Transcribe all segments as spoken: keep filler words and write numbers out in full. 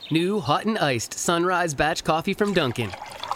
New hot and iced Sunrise Batch Coffee from Dunkin'.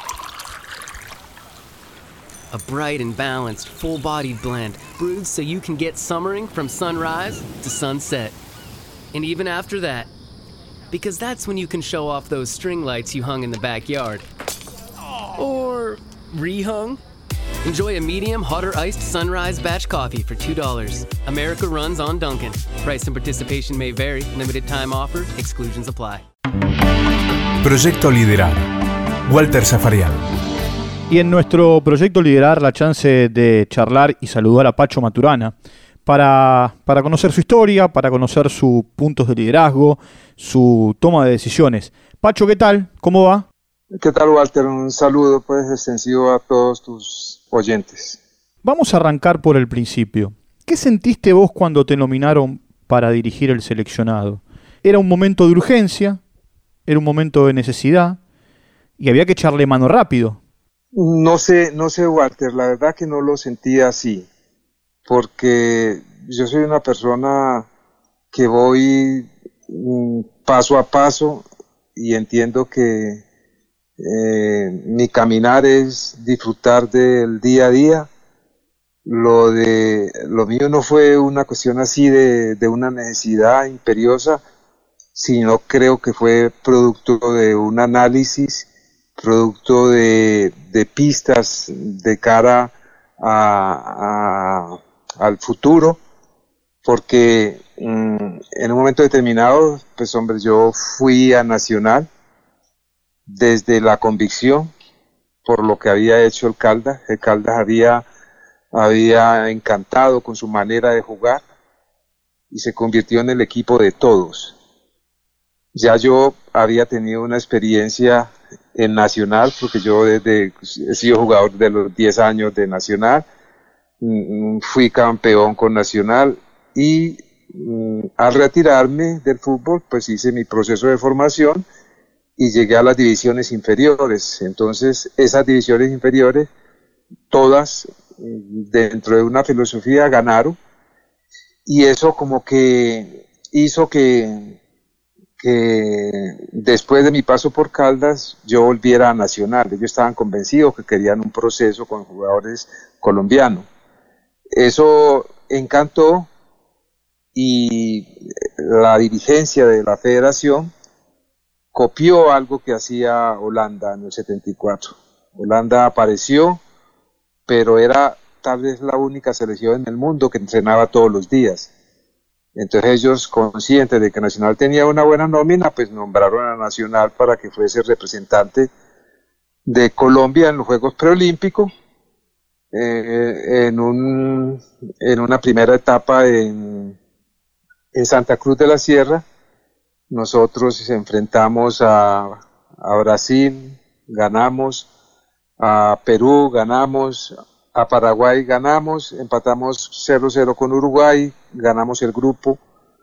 A bright and balanced, full-bodied blend brewed so you can get summering from sunrise to sunset. And even after that, because that's when you can show off those string lights you hung in the backyard. Or rehung. Enjoy a medium hot or iced Sunrise Batch Coffee for two dollars. America runs on Dunkin'. Price and participation may vary. Limited time offer. Exclusions apply. Proyecto Liderar. Walter Zafarian. Y en nuestro Proyecto Liderar, la chance de charlar y saludar a Pacho Maturana para, para conocer su historia, para conocer sus puntos de liderazgo, su toma de decisiones. Pacho, ¿qué tal? ¿Cómo va? ¿Qué tal, Walter? Un saludo pues extensivo a todos tus oyentes. Vamos a arrancar por el principio. ¿Qué sentiste vos cuando te nominaron para dirigir el seleccionado? ¿Era un momento de urgencia? ¿Era un momento de necesidad? ¿Y había que echarle mano rápido? No sé, no sé, Walter, la verdad que no lo sentí así, porque yo soy una persona que voy mm, paso a paso y entiendo que eh, mi caminar es disfrutar del día a día. Lo de lo mío no fue una cuestión así de, de una necesidad imperiosa, sino creo que fue producto de un análisis, producto de, de pistas de cara a, a, al futuro, porque mmm, en un momento determinado, pues hombre, yo fui a Nacional desde la convicción por lo que había hecho el Caldas. El Caldas había, había encantado con su manera de jugar y se convirtió en el equipo de todos. Ya yo había tenido una experiencia en Nacional, porque yo desde he sido jugador de los diez años de Nacional, fui campeón con Nacional y mm, al retirarme del fútbol pues hice mi proceso de formación y llegué a las divisiones inferiores. Entonces esas divisiones inferiores todas dentro de una filosofía ganaron, y eso como que hizo que que después de mi paso por Caldas yo volviera a Nacional. Ellos estaban convencidos que querían un proceso con jugadores colombianos. Eso encantó y la dirigencia de la federación copió algo que hacía Holanda en el setenta y cuatro. Holanda apareció, pero era tal vez la única selección en el mundo que entrenaba todos los días. Entonces ellos, conscientes de que Nacional tenía una buena nómina, pues nombraron a Nacional para que fuese representante de Colombia en los Juegos Preolímpicos, eh, en, un, en una primera etapa en, en Santa Cruz de la Sierra. Nosotros enfrentamos a, a Brasil, ganamos, a Perú ganamos, a Paraguay ganamos, empatamos cero cero con Uruguay, ganamos el grupo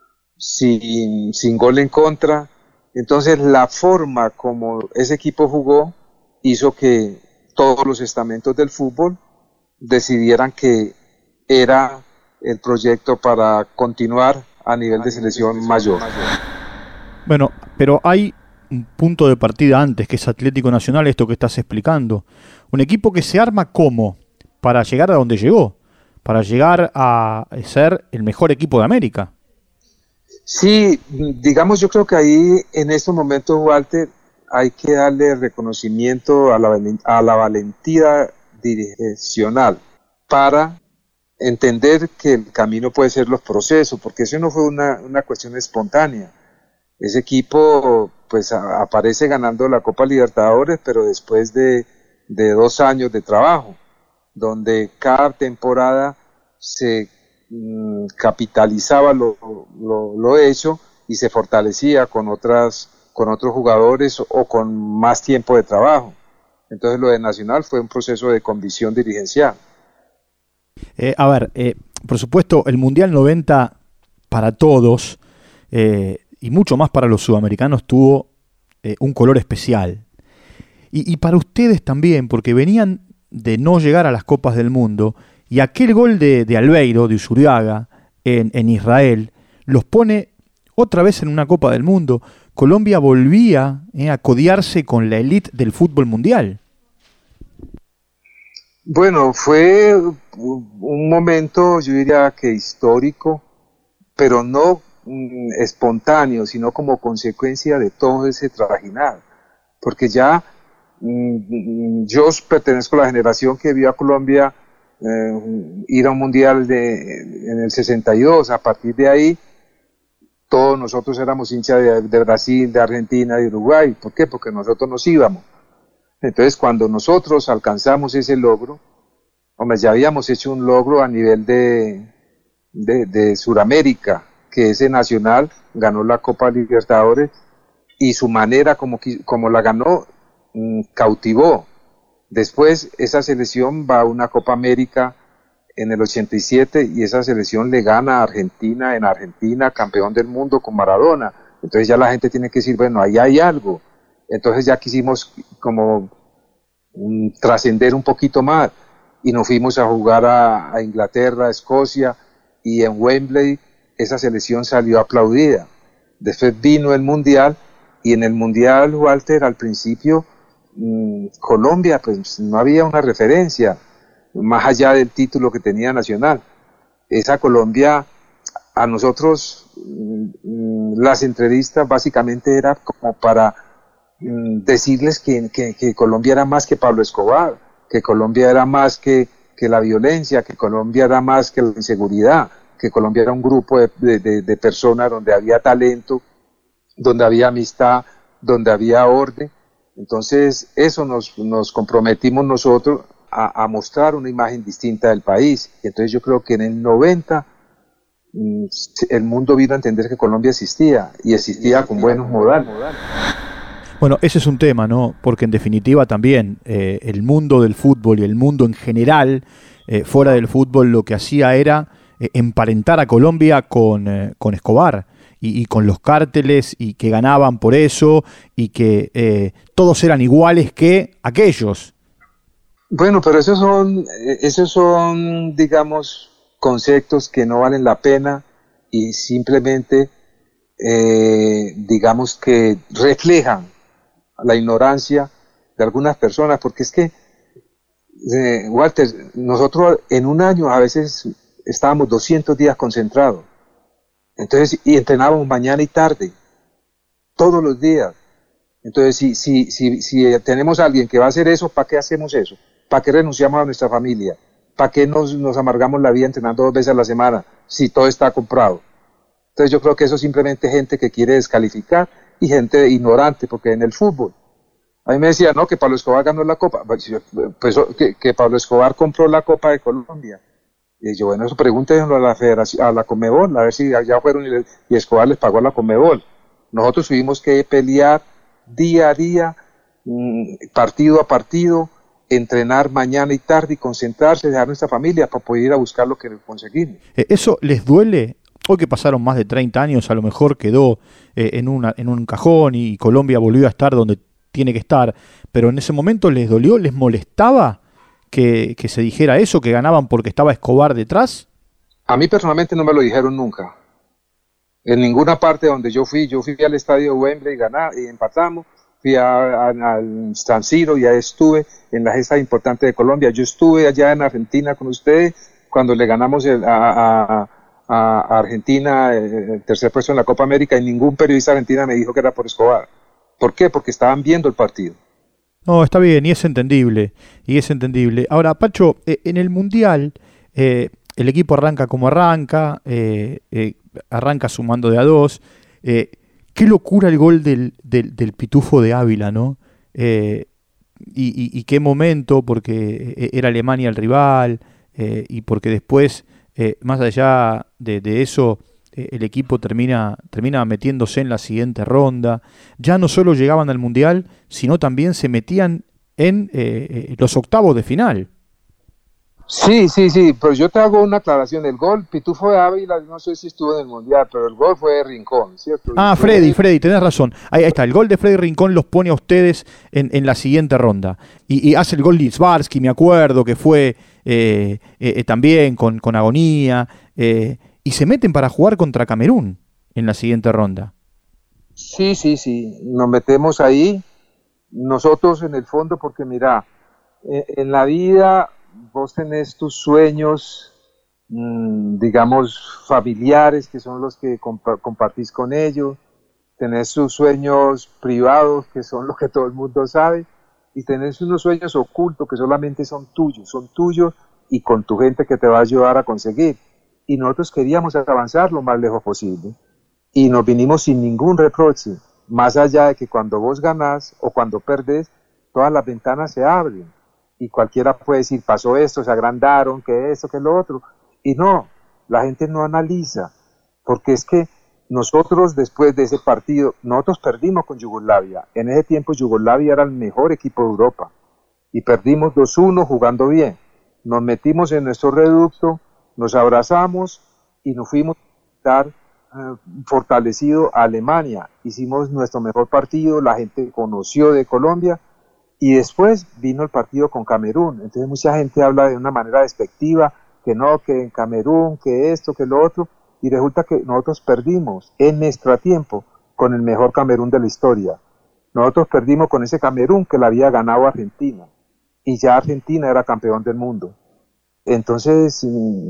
sin, sin gol en contra. Entonces la forma como ese equipo jugó hizo que todos los estamentos del fútbol decidieran que era el proyecto para continuar a nivel de selección mayor. Bueno, pero hay un punto de partida antes, que es Atlético Nacional, esto que estás explicando. Un equipo que se arma ¿cómo? Para llegar a donde llegó, para llegar a ser el mejor equipo de América. Sí, digamos, yo creo que ahí en estos momentos, Walter, hay que darle reconocimiento a la, a la valentía direccional para entender que el camino puede ser los procesos, porque eso no fue una, una cuestión espontánea. Ese equipo pues a, aparece ganando la Copa Libertadores, pero después de, de dos años de trabajo, donde cada temporada se mm, capitalizaba lo, lo, lo hecho y se fortalecía con otras con otros jugadores o con más tiempo de trabajo. Entonces lo de Nacional fue un proceso de convicción dirigencial. Eh, a ver, eh, por supuesto, el Mundial noventa para todos, eh, y mucho más para los sudamericanos, tuvo eh, un color especial. Y, y para ustedes también, porque venían de no llegar a las Copas del Mundo, y aquel gol de, de Albeiro, de Usuriaga, en, en Israel, los pone otra vez en una Copa del Mundo. Colombia volvía eh, a codearse con la élite del fútbol mundial. Bueno, fue un momento, yo diría que histórico, pero no mm, espontáneo, sino como consecuencia de todo ese trajinar. Porque ya mm, yo pertenezco a la generación que vio a Colombia eh, ir a un mundial de, en el sesenta y dos. A partir de ahí, todos nosotros éramos hinchas de, de Brasil, de Argentina, de Uruguay. ¿Por qué? Porque nosotros nos íbamos. Entonces, cuando nosotros alcanzamos ese logro, hombre, ya habíamos hecho un logro a nivel de, de, de Sudamérica, que ese Nacional ganó la Copa Libertadores y su manera como, como la ganó mmm, cautivó. Después, esa selección va a una Copa América en el ochenta y siete y esa selección le gana a Argentina en Argentina, campeón del mundo con Maradona. Entonces ya la gente tiene que decir, bueno, ahí hay algo. Entonces ya quisimos como um, trascender un poquito más y nos fuimos a jugar a, a Inglaterra, a Escocia, y en Wembley esa selección salió aplaudida. Después vino el Mundial y en el Mundial, Walter, al principio mmm, Colombia pues no había una referencia más allá del título que tenía Nacional. Esa Colombia, a nosotros mmm, las entrevistas básicamente era como para decirles que, que, que Colombia era más que Pablo Escobar, que Colombia era más que, que la violencia, que Colombia era más que la inseguridad, que Colombia era un grupo de, de, de personas donde había talento, donde había amistad, donde había orden. Entonces eso nos, nos comprometimos nosotros a, a mostrar una imagen distinta del país. Entonces yo creo que en el noventa el mundo vino a entender que Colombia existía y existía con buenos modales. Bueno, ese es un tema, ¿no? Porque en definitiva también eh, el mundo del fútbol y el mundo en general, eh, fuera del fútbol, lo que hacía era eh, emparentar a Colombia con, eh, con Escobar y, y con los cárteles y que ganaban por eso y que eh, todos eran iguales que aquellos. Bueno, pero esos son, esos son, digamos, conceptos que no valen la pena y simplemente, eh, digamos que reflejan la ignorancia de algunas personas, porque es que, eh, Walter, nosotros en un año a veces estábamos doscientos días concentrados, entonces, y entrenábamos mañana y tarde, todos los días. Entonces, si, si, si, si tenemos a alguien que va a hacer eso, ¿para qué hacemos eso? ¿Para qué renunciamos a nuestra familia? ¿Para qué nos, nos amargamos la vida entrenando dos veces a la semana si todo está comprado? Entonces yo creo que eso es simplemente gente que quiere descalificar y gente ignorante, porque en el fútbol, a mí me decían, no, que Pablo Escobar ganó la Copa, pues, que, que Pablo Escobar compró la Copa de Colombia. Y yo, bueno, eso pregúntenlo a la Federación, a la Conmebol, a ver si ya fueron y, y Escobar les pagó a la Conmebol. Nosotros tuvimos que pelear día a día, partido a partido, entrenar mañana y tarde y concentrarse, dejar nuestra familia para poder ir a buscar lo que conseguimos. ¿Eso les duele? Hoy que pasaron más de treinta años, a lo mejor quedó eh, en, una, en un cajón y Colombia volvió a estar donde tiene que estar, pero en ese momento les dolió, les molestaba que, que se dijera eso, que ganaban porque estaba Escobar detrás. A mí personalmente no me lo dijeron nunca. En ninguna parte donde yo fui, yo fui al estadio Wembley y ganá, y empatamos, fui al San Siro y ahí estuve en la gesta importante de Colombia. Yo estuve allá en Argentina con ustedes cuando le ganamos el, a, a a Argentina, el tercer puesto en la Copa América, y ningún periodista argentino me dijo que era por Escobar. ¿Por qué? Porque estaban viendo el partido. No, está bien, y es entendible, y es entendible. Ahora, Pacho, eh, en el Mundial, eh, el equipo arranca como arranca, eh, eh, arranca sumando de a dos. Eh, qué locura el gol del, del, del Pitufo de Ávila, ¿no? Eh, y, y, y qué momento, porque era Alemania el rival, eh, y porque después... Eh, más allá de, de eso, eh, el equipo termina, termina metiéndose en la siguiente ronda. Ya no solo llegaban al Mundial, sino también se metían en eh, los octavos de final. Sí, sí, sí, pero yo te hago una aclaración. El gol, Pitufo de Ávila, no sé si estuvo en el Mundial, pero el gol fue de Rincón, ¿cierto? Ah, Freddy, Freddy, tenés razón. Ahí, ahí está, el gol de Freddy Rincón los pone a ustedes en, en la siguiente ronda. Y, y hace el gol Litzbarski, me acuerdo, que fue eh, eh, también con, con agonía. Eh, y se meten para jugar contra Camerún en la siguiente ronda. Sí, sí, sí, nos metemos ahí, nosotros en el fondo, porque mira, eh, en la vida vos tenés tus sueños, mmm, digamos, familiares, que son los que compa- compartís con ellos, tenés tus sueños privados, que son los que todo el mundo sabe, y tenés unos sueños ocultos que solamente son tuyos, son tuyos y con tu gente que te va a ayudar a conseguir. Y nosotros queríamos avanzar lo más lejos posible. Y nos vinimos sin ningún reproche, más allá de que cuando vos ganás o cuando perdés, todas las ventanas se abren y cualquiera puede decir, pasó esto, se agrandaron, que esto, que lo otro, y no, la gente no analiza, porque es que nosotros después de ese partido, nosotros perdimos con Yugoslavia, en ese tiempo Yugoslavia era el mejor equipo de Europa, y perdimos dos uno jugando bien, nos metimos en nuestro reducto, nos abrazamos y nos fuimos a dar fortalecido a Alemania, hicimos nuestro mejor partido, la gente conoció de Colombia y después vino el partido con Camerún, entonces mucha gente habla de una manera despectiva, que no, que en Camerún, que esto, que lo otro, y resulta que nosotros perdimos en extra tiempo con el mejor Camerún de la historia, nosotros perdimos con ese Camerún que le había ganado Argentina, y ya Argentina era campeón del mundo, entonces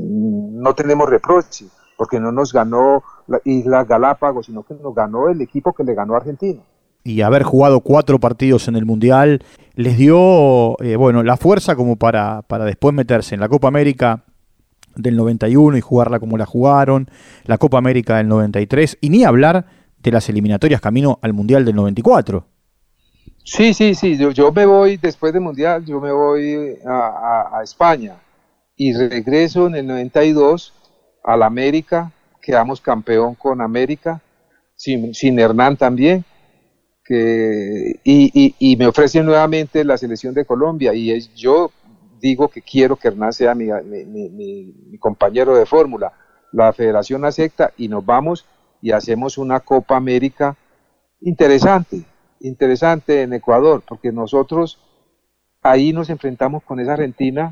no tenemos reproche, porque no nos ganó la Isla Galápagos, sino que nos ganó el equipo que le ganó a Argentina. Y haber jugado cuatro partidos en el Mundial les dio eh, bueno, la fuerza como para, para después meterse en la Copa América del noventa y uno y jugarla como la jugaron, la Copa América del noventa y tres, y ni hablar de las eliminatorias camino al Mundial del noventa y cuatro. Sí, sí, sí, yo, yo me voy, después del Mundial, yo me voy a, a, a España, y regreso en el noventa y dos a la América, quedamos campeón con América, sin, sin Hernán también, que, y, y, y me ofrecen nuevamente la selección de Colombia, y es, yo digo que quiero que Hernán sea mi, mi, mi, mi, mi compañero de fórmula, la federación acepta y nos vamos y hacemos una Copa América interesante, interesante en Ecuador, porque nosotros ahí nos enfrentamos con esa Argentina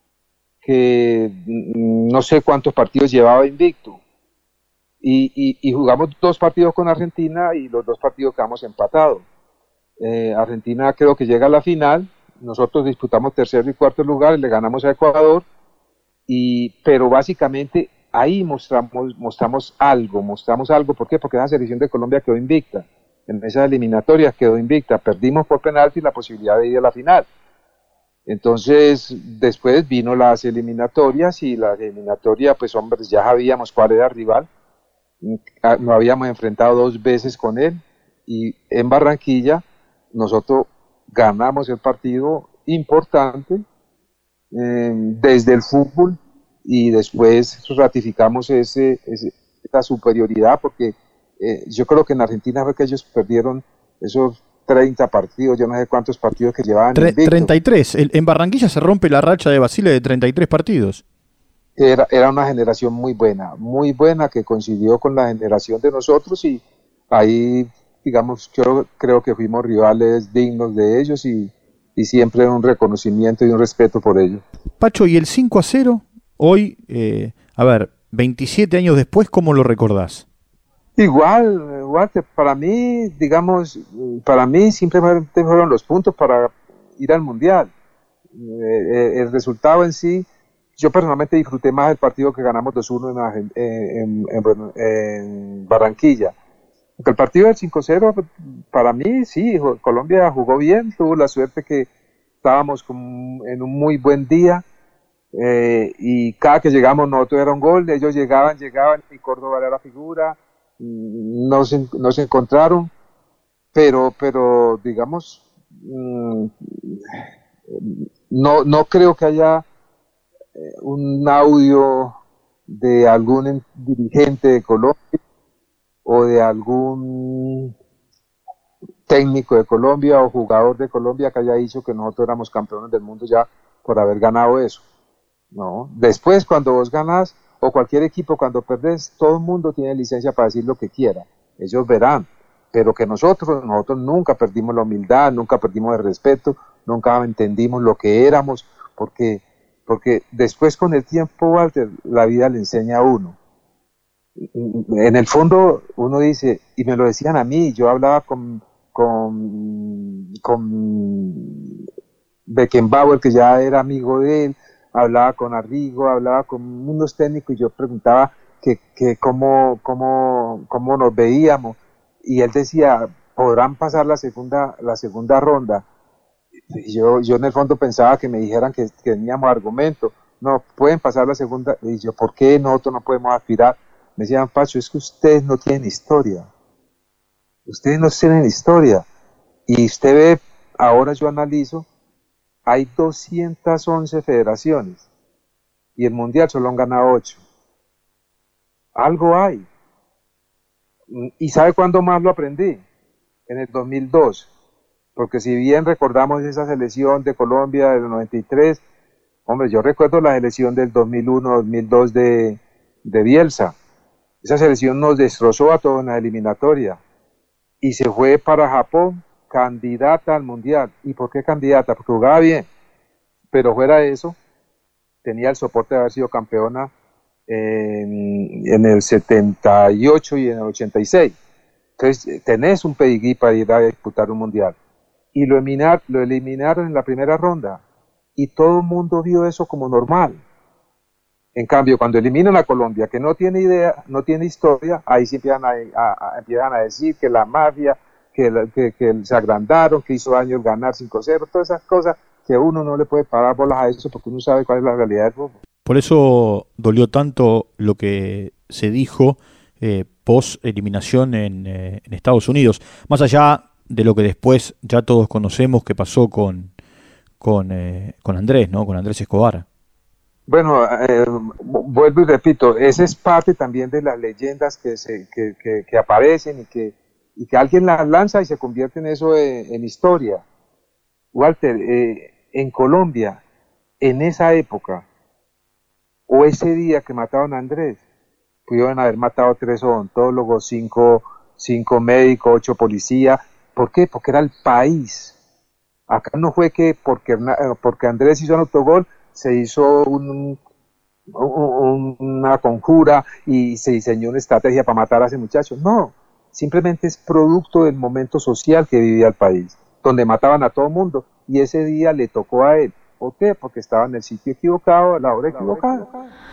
que no sé cuántos partidos llevaba invicto, y, y, y jugamos dos partidos con Argentina y los dos partidos quedamos empatados. Eh, Argentina creo que llega a la final, nosotros disputamos tercer y cuarto lugar y le ganamos a Ecuador, y, pero básicamente ahí mostramos, mostramos algo, mostramos algo, ¿por qué? Porque esa selección de Colombia quedó invicta, en esas eliminatorias quedó invicta, perdimos por penalti la posibilidad de ir a la final. Entonces, después vino las eliminatorias y la eliminatoria, pues hombre, ya sabíamos cuál era el rival, nos habíamos enfrentado dos veces con él y en Barranquilla nosotros ganamos el partido importante eh, desde el fútbol y después ratificamos ese, ese, esa superioridad porque eh, yo creo que en Argentina fue que ellos perdieron esos treinta partidos, yo no sé cuántos partidos que llevaban. Tre treinta y tres, el, en Barranquilla se rompe la racha de Basile de treinta y tres partidos. Era, era una generación muy buena, muy buena que coincidió con la generación de nosotros y ahí, digamos, yo creo que fuimos rivales dignos de ellos y, y siempre un reconocimiento y un respeto por ellos. Pacho, ¿y el cinco a cero? Hoy, eh, a ver, veintisiete años después, ¿cómo lo recordás? Igual, igual, para mí, digamos, para mí simplemente fueron los puntos para ir al Mundial. Eh, el resultado en sí, yo personalmente disfruté más el partido que ganamos dos uno en, en, en, en Barranquilla. Porque el partido del cinco cero, para mí, sí, Colombia jugó bien, tuvo la suerte que estábamos con, en un muy buen día. Eh, y cada que llegamos nosotros era un gol, ellos llegaban, llegaban y Córdoba era la figura, no se, no se encontraron, pero, pero digamos, mmm, no, no creo que haya un audio de algún dirigente de Colombia o de algún técnico de Colombia o jugador de Colombia que haya dicho que nosotros éramos campeones del mundo ya por haber ganado eso. No, después cuando vos ganás o cualquier equipo cuando perdés, todo el mundo tiene licencia para decir lo que quiera, ellos verán, pero que nosotros, nosotros nunca perdimos la humildad, nunca perdimos el respeto, nunca entendimos lo que éramos, porque, porque después con el tiempo, Walter, la vida le enseña a uno, en el fondo uno dice, y me lo decían a mí, yo hablaba con, con, con Beckenbauer, que ya era amigo de él, hablaba con Arrigo, hablaba con unos técnicos y yo preguntaba que, que cómo, cómo, cómo nos veíamos, y él decía, podrán pasar la segunda, la segunda ronda. Y yo, yo en el fondo pensaba que me dijeran que, que teníamos argumento, no, pueden pasar la segunda, y yo, ¿por qué nosotros no podemos aspirar? Me decían, Pacho, es que ustedes no tienen historia, ustedes no tienen historia, y usted ve, ahora yo analizo, hay doscientas once federaciones, y el Mundial solo han ganado ocho, algo hay, y ¿sabe cuándo más lo aprendí? En el dos mil dos, porque si bien recordamos esa selección de Colombia del noventa y tres, hombre, yo recuerdo la selección del dos mil uno dos mil dos de, de Bielsa. Esa selección nos destrozó a todos en la eliminatoria y se fue para Japón candidata al Mundial. ¿Y por qué candidata? Porque jugaba bien, pero fuera de eso tenía el soporte de haber sido campeona en, en el setenta y ocho y en el ochenta y seis. Entonces tenés un pedigrí para ir a disputar un Mundial. Y lo, eliminar, lo eliminaron en la primera ronda y todo el mundo vio eso como normal. En cambio, cuando eliminan a Colombia, que no tiene idea, no tiene historia, ahí sí empiezan a, a, a, empiezan a decir que la mafia, que, la, que, que se agrandaron, que hizo daño el ganar cinco cero, todas esas cosas que uno no le puede parar bolas a eso porque uno sabe cuál es la realidad del fútbol. Por eso dolió tanto lo que se dijo eh, post eliminación en, eh, en Estados Unidos, más allá de lo que después ya todos conocemos que pasó con, con, eh, con Andrés, ¿no? Con Andrés Escobar. Bueno, eh, vuelvo y repito, esa es parte también de las leyendas que, se, que, que, que aparecen y que, y que alguien las lanza y se convierte en eso en, en historia. Walter, eh, en Colombia, en esa época, o ese día que mataron a Andrés, pudieron haber matado tres odontólogos, cinco, cinco médicos, ocho policías. ¿Por qué? Porque era el país. Acá no fue que porque, porque Andrés hizo un autogol, se hizo un, un, una conjura y se diseñó una estrategia para matar a ese muchacho. No, simplemente es producto del momento social que vivía el país, donde mataban a todo el mundo y ese día le tocó a él. ¿Por qué? Porque estaba en el sitio equivocado, a la hora equivocada.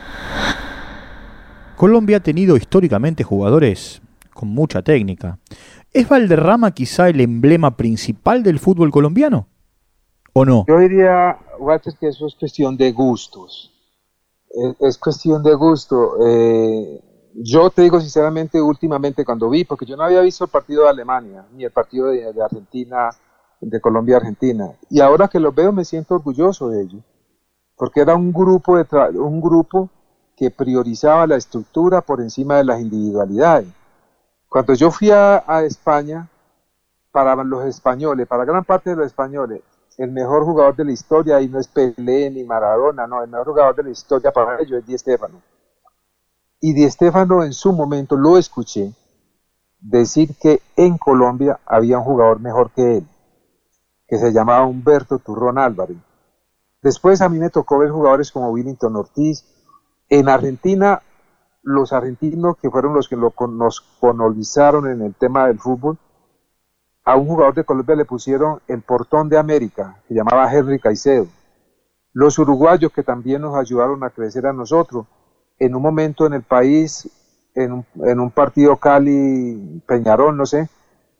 Colombia ha tenido históricamente jugadores con mucha técnica. ¿Es Valderrama quizá el emblema principal del fútbol colombiano? ¿O no? Yo diría, Walter, que eso es cuestión de gustos. Es, es cuestión de gusto. Eh, yo te digo sinceramente, últimamente cuando vi, porque yo no había visto el partido de Alemania, ni el partido de, de Argentina, de Colombia-Argentina. Y ahora que los veo me siento orgulloso de ello. Porque era un grupo, de tra- un grupo que priorizaba la estructura por encima de las individualidades. Cuando yo fui a, a España, para los españoles, para gran parte de los españoles, el mejor jugador de la historia, y no es Pelé ni Maradona, no, el mejor jugador de la historia para ellos es Di Stéfano. Y Di Stéfano en su momento lo escuché decir que en Colombia había un jugador mejor que él, que se llamaba Humberto Turrón Álvarez. Después a mí me tocó ver jugadores como Willington Ortiz. En Argentina, los argentinos que fueron los que lo, nos colonizaron en el tema del fútbol, a un jugador de Colombia le pusieron el portón de América, que llamaba Henry Caicedo. Los uruguayos que también nos ayudaron a crecer a nosotros, en un momento en el país, en un, en un partido Cali-Peñarol, no sé,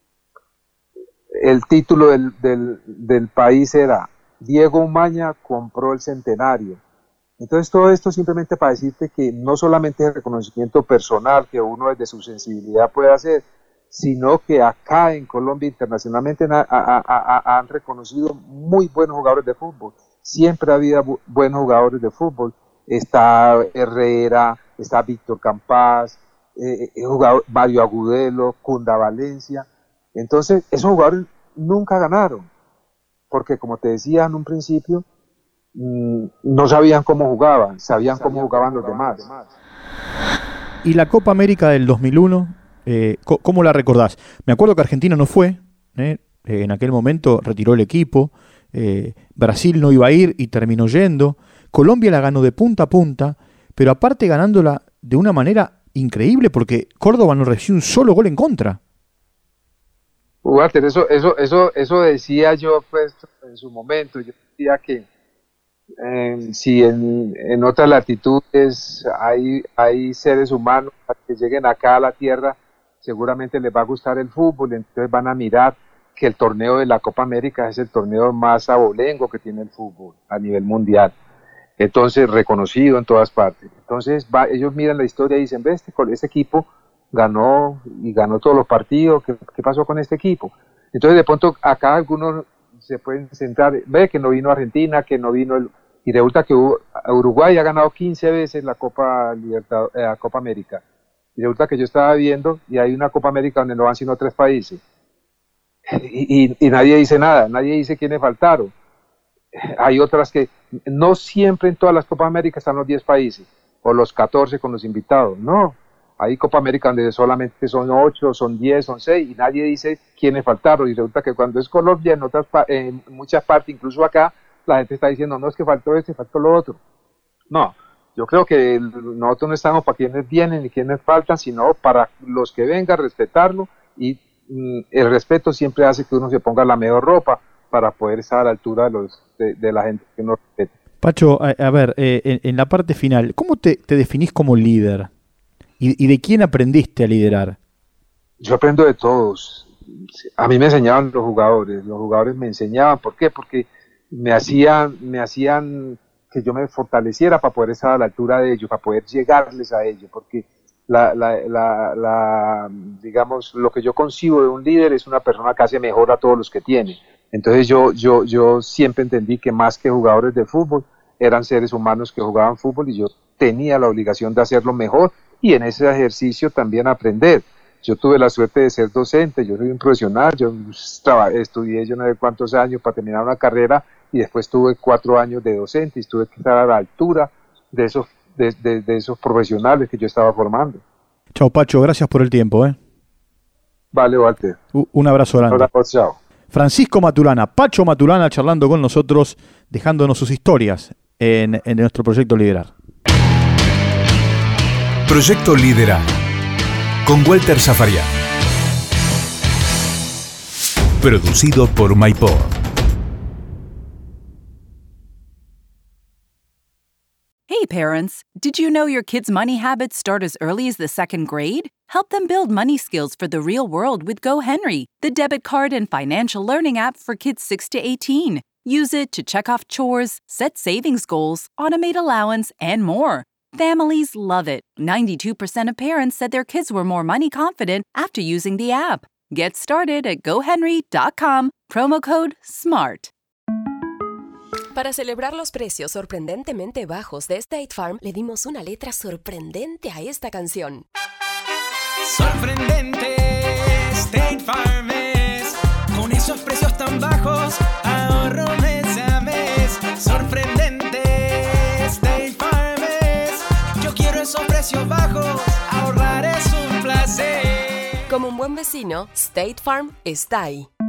el título del, del, del país era Diego Umaña compró el centenario. Entonces todo esto simplemente para decirte que no solamente es el reconocimiento personal que uno desde su sensibilidad puede hacer, sino que acá en Colombia internacionalmente ha, ha, ha, han reconocido muy buenos jugadores de fútbol. Siempre ha habido bu- buenos jugadores de fútbol. Está Herrera, está Víctor Campás, eh, jugador, Mario Agudelo, Cunda Valencia. Entonces esos jugadores nunca ganaron, porque como te decía en un principio, mmm, no sabían cómo jugaban, sabían, sabían cómo jugaban cómo los demás. demás. ¿Y la Copa América del dos mil uno? Eh, ¿Cómo la recordás? Me acuerdo que Argentina no fue, ¿eh? Eh, en aquel momento retiró el equipo, eh, Brasil no iba a ir y terminó yendo, Colombia la ganó de punta a punta, pero aparte ganándola de una manera increíble porque Córdoba no recibió un solo gol en contra. Walter, eso, eso, eso, eso decía yo pues en su momento. Yo decía que eh, si en, en otras latitudes hay, hay seres humanos que lleguen acá a la tierra, seguramente les va a gustar el fútbol, entonces van a mirar que el torneo de la Copa América es el torneo más abolengo que tiene el fútbol a nivel mundial. Entonces, reconocido en todas partes. Entonces, va, ellos miran la historia y dicen, ve, este, este equipo ganó y ganó todos los partidos, ¿qué, qué pasó con este equipo? Entonces, de pronto, acá algunos se pueden centrar, ve que no vino Argentina, que no vino, el, y resulta que Uruguay ha ganado quince veces la Copa, Libertad, eh, la Copa América. Y resulta que yo estaba viendo, y hay una Copa América donde no van sino tres países. Y, y, y nadie dice nada, nadie dice quiénes faltaron. Hay otras que no siempre en todas las Copas América están los diez países o los catorce con los invitados, no, hay Copa América donde solamente son ocho, son diez, son seis y nadie dice quiénes faltaron y resulta que cuando es Colombia en, otras, en muchas partes, incluso acá, la gente está diciendo no es que faltó este, faltó lo otro. No, yo creo que nosotros no estamos para quienes vienen ni quienes faltan, sino para los que vengan, respetarlo y mm, el respeto siempre hace que uno se ponga la mejor ropa para poder estar a la altura de, los, de, de la gente que nos respeta. Pacho, a, a ver, eh, en, en la parte final, ¿cómo te, te definís como líder? ¿Y, ¿Y de quién aprendiste a liderar? Yo aprendo de todos. A mí me enseñaban los jugadores, los jugadores me enseñaban. ¿Por qué? Porque me hacían, me hacían que yo me fortaleciera para poder estar a la altura de ellos, para poder llegarles a ellos, porque la, la, la, la, digamos, lo que yo concibo de un líder es una persona que hace mejor a todos los que tiene. Entonces yo, yo, yo siempre entendí que más que jugadores de fútbol, eran seres humanos que jugaban fútbol y yo tenía la obligación de hacerlo mejor y en ese ejercicio también aprender. Yo tuve la suerte de ser docente, yo soy un profesional, yo estudié yo no sé cuántos años para terminar una carrera y después tuve cuatro años de docente y tuve que estar a la altura de esos, de, de, de esos profesionales que yo estaba formando. Chao Pacho, gracias por el tiempo. ¿eh? Vale, Walter. U- un abrazo grande. Un abrazo, chao. Francisco Maturana, Pacho Maturana charlando con nosotros, dejándonos sus historias en, en nuestro proyecto Liderar. Proyecto Liderar con Walter Zafarian. Producido por MyPod. Hey parents, did you know your kids' money habits start as early as the second grade? Help them build money skills for the real world with GoHenry, the debit card and financial learning app for kids six to eighteen. Use it to check off chores, set savings goals, automate allowance, and more. Families love it. ninety-two percent of parents said their kids were more money confident after using the app. Get started at go henry dot com, promo code SMART. Para celebrar los precios sorprendentemente bajos de State Farm, le dimos una letra sorprendente a esta canción. Sorprendente, State Farm es. Con esos precios tan bajos, ahorro mes a mes. Sorprendente, State Farm es. Yo quiero esos precios bajos, ahorrar es un placer. Como un buen vecino, State Farm está ahí.